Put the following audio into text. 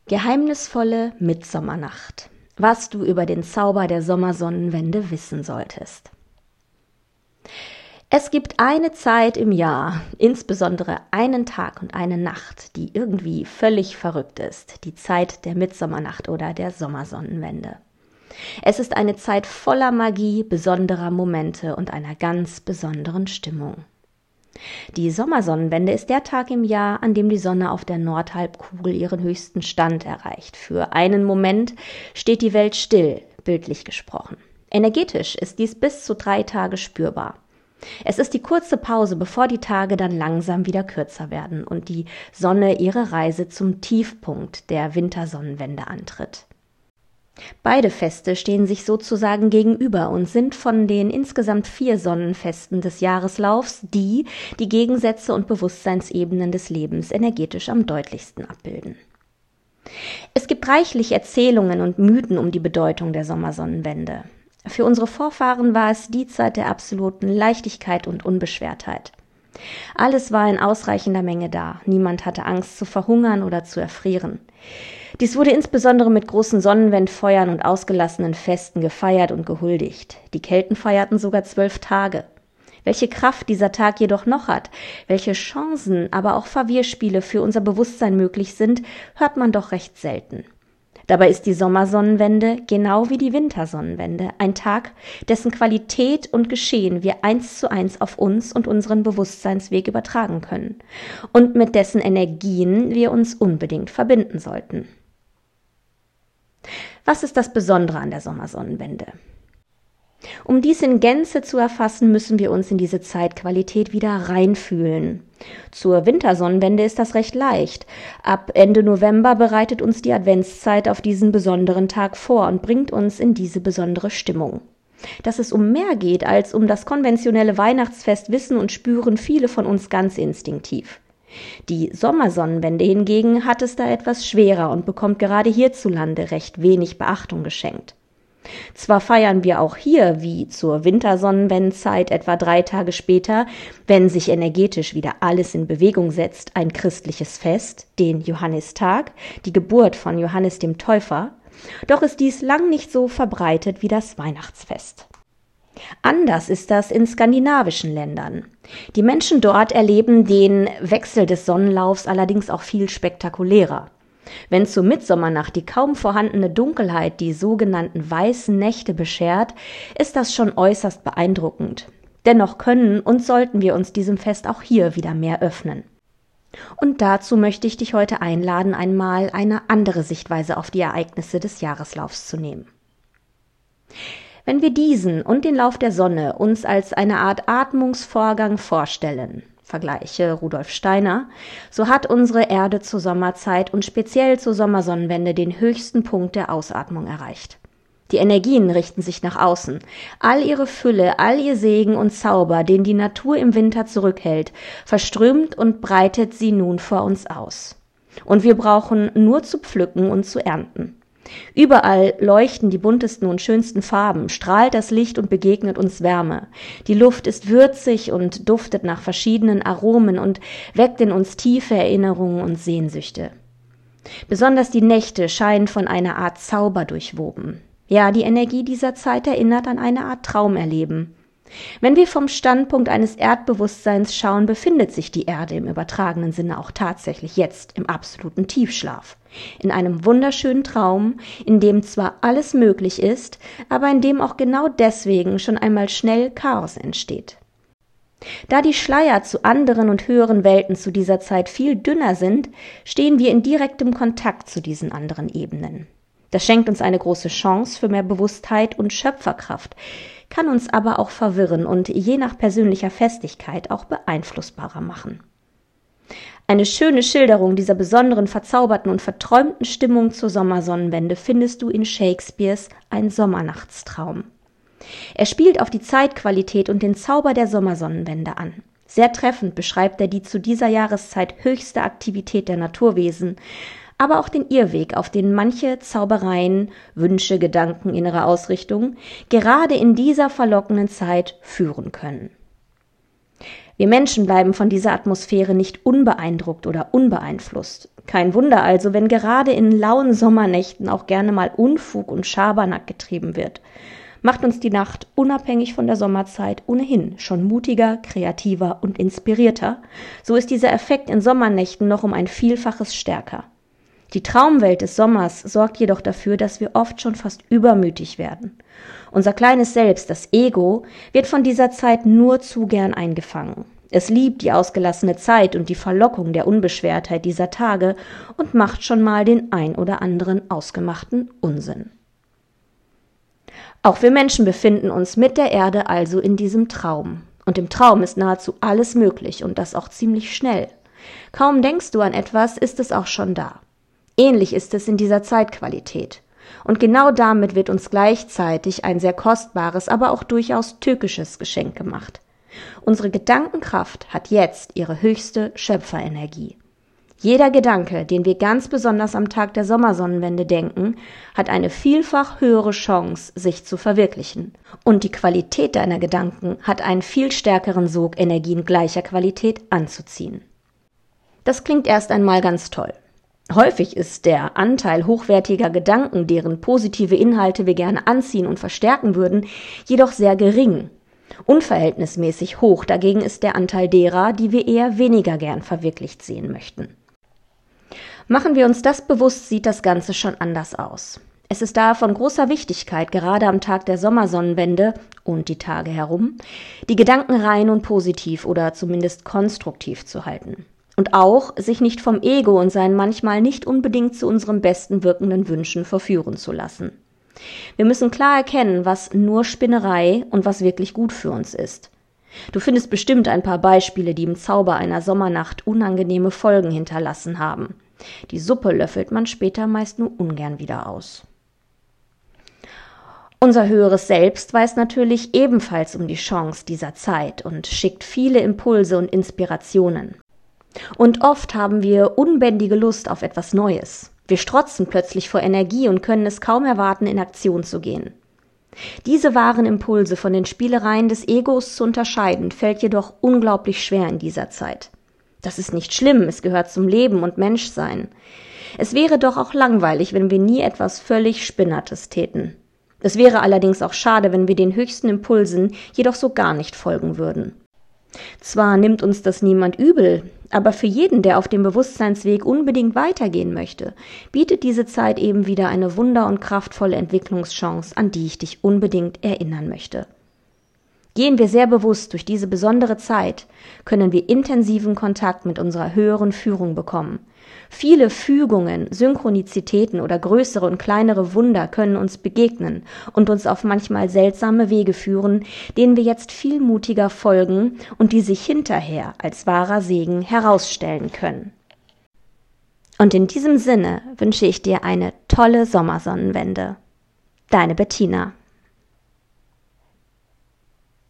Geheimnisvolle Mitsommernacht. Was du über den Zauber der Sommersonnenwende wissen solltest. Es gibt eine Zeit im Jahr, insbesondere einen Tag und eine Nacht, die irgendwie völlig verrückt ist, die Zeit der Mitsommernacht oder der Sommersonnenwende. Es ist eine Zeit voller Magie, besonderer Momente und einer ganz besonderen Stimmung. Die Sommersonnenwende ist der Tag im Jahr, an dem die Sonne auf der Nordhalbkugel ihren höchsten Stand erreicht. Für einen Moment steht die Welt still, bildlich gesprochen. Energetisch ist dies bis zu 3 Tage spürbar. Es ist die kurze Pause, bevor die Tage dann langsam wieder kürzer werden und die Sonne ihre Reise zum Tiefpunkt der Wintersonnenwende antritt. Beide Feste stehen sich sozusagen gegenüber und sind von den insgesamt 4 Sonnenfesten des Jahreslaufs die Gegensätze und Bewusstseinsebenen des Lebens energetisch am deutlichsten abbilden. Es gibt reichlich Erzählungen und Mythen um die Bedeutung der Sommersonnenwende. Für unsere Vorfahren war es die Zeit der absoluten Leichtigkeit und Unbeschwertheit. Alles war in ausreichender Menge da. Niemand hatte Angst zu verhungern oder zu erfrieren. Dies wurde insbesondere mit großen Sonnenwendfeuern und ausgelassenen Festen gefeiert und gehuldigt. Die Kelten feierten sogar 12 Tage. Welche Kraft dieser Tag jedoch noch hat, welche Chancen, aber auch Verwirrspiele für unser Bewusstsein möglich sind, hört man doch recht selten. Dabei ist die Sommersonnenwende, genau wie die Wintersonnenwende, ein Tag, dessen Qualität und Geschehen wir 1:1 auf uns und unseren Bewusstseinsweg übertragen können und mit dessen Energien wir uns unbedingt verbinden sollten. Was ist das Besondere an der Sommersonnenwende? Um dies in Gänze zu erfassen, müssen wir uns in diese Zeitqualität wieder reinfühlen. Zur Wintersonnenwende ist das recht leicht. Ab Ende November bereitet uns die Adventszeit auf diesen besonderen Tag vor und bringt uns in diese besondere Stimmung. Dass es um mehr geht als um das konventionelle Weihnachtsfest, wissen und spüren viele von uns ganz instinktiv. Die Sommersonnenwende hingegen hat es da etwas schwerer und bekommt gerade hierzulande recht wenig Beachtung geschenkt. Zwar feiern wir auch hier, wie zur Wintersonnenwendenzeit etwa 3 Tage später, wenn sich energetisch wieder alles in Bewegung setzt, ein christliches Fest, den Johannistag, die Geburt von Johannes dem Täufer, doch ist dies lang nicht so verbreitet wie das Weihnachtsfest. Anders ist das in skandinavischen Ländern. Die Menschen dort erleben den Wechsel des Sonnenlaufs allerdings auch viel spektakulärer. Wenn zur Mitsommernacht die kaum vorhandene Dunkelheit die sogenannten weißen Nächte beschert, ist das schon äußerst beeindruckend. Dennoch können und sollten wir uns diesem Fest auch hier wieder mehr öffnen. Und dazu möchte ich dich heute einladen, einmal eine andere Sichtweise auf die Ereignisse des Jahreslaufs zu nehmen. Wenn wir diesen und den Lauf der Sonne uns als eine Art Atmungsvorgang vorstellen, vergleiche Rudolf Steiner, so hat unsere Erde zur Sommerzeit und speziell zur Sommersonnenwende den höchsten Punkt der Ausatmung erreicht. Die Energien richten sich nach außen. All ihre Fülle, all ihr Segen und Zauber, den die Natur im Winter zurückhält, verströmt und breitet sie nun vor uns aus. Und wir brauchen nur zu pflücken und zu ernten. Überall leuchten die buntesten und schönsten Farben, strahlt das Licht und begegnet uns Wärme. Die Luft ist würzig und duftet nach verschiedenen Aromen und weckt in uns tiefe Erinnerungen und Sehnsüchte. Besonders die Nächte scheinen von einer Art Zauber durchwoben. Ja, die Energie dieser Zeit erinnert an eine Art Traumerleben. Wenn wir vom Standpunkt eines Erdbewusstseins schauen, befindet sich die Erde im übertragenen Sinne auch tatsächlich jetzt im absoluten Tiefschlaf. In einem wunderschönen Traum, in dem zwar alles möglich ist, aber in dem auch genau deswegen schon einmal schnell Chaos entsteht. Da die Schleier zu anderen und höheren Welten zu dieser Zeit viel dünner sind, stehen wir in direktem Kontakt zu diesen anderen Ebenen. Das schenkt uns eine große Chance für mehr Bewusstheit und Schöpferkraft, kann uns aber auch verwirren und je nach persönlicher Festigkeit auch beeinflussbarer machen. Eine schöne Schilderung dieser besonderen, verzauberten und verträumten Stimmung zur Sommersonnenwende findest du in Shakespeares Ein Sommernachtstraum. Er spielt auf die Zeitqualität und den Zauber der Sommersonnenwende an. Sehr treffend beschreibt er die zu dieser Jahreszeit höchste Aktivität der Naturwesen, aber auch den Irrweg, auf den manche Zaubereien, Wünsche, Gedanken, innere Ausrichtungen gerade in dieser verlockenden Zeit führen können. Wir Menschen bleiben von dieser Atmosphäre nicht unbeeindruckt oder unbeeinflusst. Kein Wunder also, wenn gerade in lauen Sommernächten auch gerne mal Unfug und Schabernack getrieben wird. Macht uns die Nacht unabhängig von der Sommerzeit ohnehin schon mutiger, kreativer und inspirierter, so ist dieser Effekt in Sommernächten noch um ein Vielfaches stärker. Die Traumwelt des Sommers sorgt jedoch dafür, dass wir oft schon fast übermütig werden. Unser kleines Selbst, das Ego, wird von dieser Zeit nur zu gern eingefangen. Es liebt die ausgelassene Zeit und die Verlockung der Unbeschwertheit dieser Tage und macht schon mal den ein oder anderen ausgemachten Unsinn. Auch wir Menschen befinden uns mit der Erde also in diesem Traum. Und im Traum ist nahezu alles möglich und das auch ziemlich schnell. Kaum denkst du an etwas, ist es auch schon da. Ähnlich ist es in dieser Zeitqualität. Und genau damit wird uns gleichzeitig ein sehr kostbares, aber auch durchaus tückisches Geschenk gemacht. Unsere Gedankenkraft hat jetzt ihre höchste Schöpferenergie. Jeder Gedanke, den wir ganz besonders am Tag der Sommersonnenwende denken, hat eine vielfach höhere Chance, sich zu verwirklichen. Und die Qualität deiner Gedanken hat einen viel stärkeren Sog, Energien gleicher Qualität anzuziehen. Das klingt erst einmal ganz toll. Häufig ist der Anteil hochwertiger Gedanken, deren positive Inhalte wir gerne anziehen und verstärken würden, jedoch sehr gering. Unverhältnismäßig hoch dagegen ist der Anteil derer, die wir eher weniger gern verwirklicht sehen möchten. Machen wir uns das bewusst, sieht das Ganze schon anders aus. Es ist daher von großer Wichtigkeit, gerade am Tag der Sommersonnenwende und die Tage herum, die Gedanken rein und positiv oder zumindest konstruktiv zu halten. Und auch, sich nicht vom Ego und seinen manchmal nicht unbedingt zu unserem besten wirkenden Wünschen verführen zu lassen. Wir müssen klar erkennen, was nur Spinnerei und was wirklich gut für uns ist. Du findest bestimmt ein paar Beispiele, die im Zauber einer Sommernacht unangenehme Folgen hinterlassen haben. Die Suppe löffelt man später meist nur ungern wieder aus. Unser höheres Selbst weiß natürlich ebenfalls um die Chance dieser Zeit und schickt viele Impulse und Inspirationen. Und oft haben wir unbändige Lust auf etwas Neues. Wir strotzen plötzlich vor Energie und können es kaum erwarten, in Aktion zu gehen. Diese wahren Impulse von den Spielereien des Egos zu unterscheiden, fällt jedoch unglaublich schwer in dieser Zeit. Das ist nicht schlimm, es gehört zum Leben und Menschsein. Es wäre doch auch langweilig, wenn wir nie etwas völlig Spinnertes täten. Es wäre allerdings auch schade, wenn wir den höchsten Impulsen jedoch so gar nicht folgen würden. Zwar nimmt uns das niemand übel, aber für jeden, der auf dem Bewusstseinsweg unbedingt weitergehen möchte, bietet diese Zeit eben wieder eine wunder- und kraftvolle Entwicklungschance, an die ich dich unbedingt erinnern möchte. Gehen wir sehr bewusst durch diese besondere Zeit, können wir intensiven Kontakt mit unserer höheren Führung bekommen. Viele Fügungen, Synchronizitäten oder größere und kleinere Wunder können uns begegnen und uns auf manchmal seltsame Wege führen, denen wir jetzt viel mutiger folgen und die sich hinterher als wahrer Segen herausstellen können. Und in diesem Sinne wünsche ich dir eine tolle Sommersonnenwende. Deine Bettina.